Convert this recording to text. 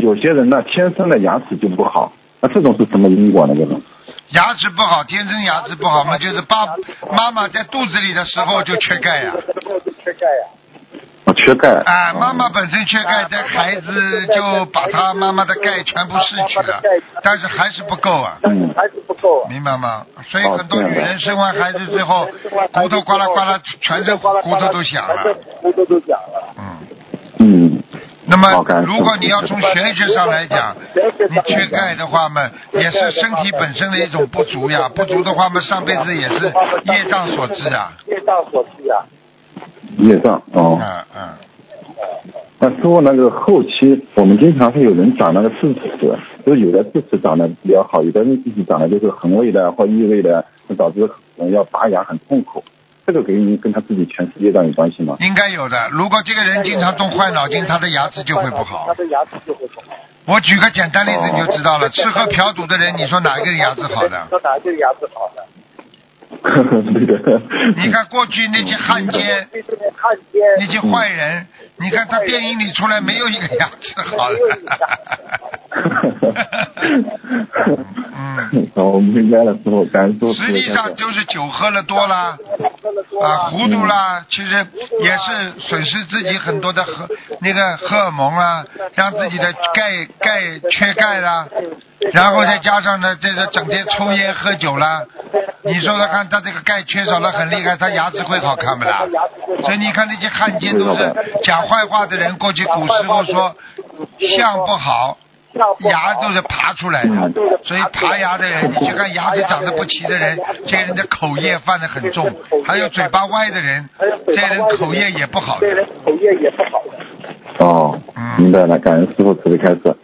有些人呢天生的牙齿就不好，那这种是什么因果呢？这种牙齿不好，天生牙齿不好嘛，就是妈妈在肚子里的时候就缺钙呀。 缺钙。 啊，妈妈本身缺钙，这孩子就把他妈妈的钙全部逝去了，但是还是不够啊。明白吗？所以很多女人生完孩子之后，骨头呱啦呱啦，全身骨头都响了。那么，如果你要从玄学上来讲，你缺钙的话嘛，也是身体本身的一种不足呀。不足的话嘛，上辈子也是业障所致啊。 业障哦。那师傅，那个后期我们经常会有人长那个智齿，就有的智齿长得比较好，有的人智齿长得就是横位的或异位的，导致要拔牙很痛苦。这个跟他自己前世业障有关系吗？ 应该有的。如果这个人经常动坏脑筋，他的牙齿就会不好。我举个简单例子你就知道了，吃喝嫖赌的人，你说哪一个牙齿好的？ 对的。 你看过去那些汉奸，那些坏人，你看他电影里出来没有一个牙齿好的。 我明白了，师傅，感谢师傅。 实际上就是酒喝了多啦，糊涂啦，其实也是损失自己很多的那个荷尔蒙啊，让自己的钙缺钙啦，然后再加上呢这个整天抽烟喝酒啦，你说说看，他这个钙缺少了很厉害，他牙齿会好看不啦？所以你看那些汉奸都是讲坏话的人，过去古时候说相不好。牙都是爬出来的，所以爬牙的人，你去看牙齿长得不齐的人，这些人的口业犯得很重，还有嘴巴歪的人，这些人口业也不好的。 哦，明白了，感恩师傅慈悲开示。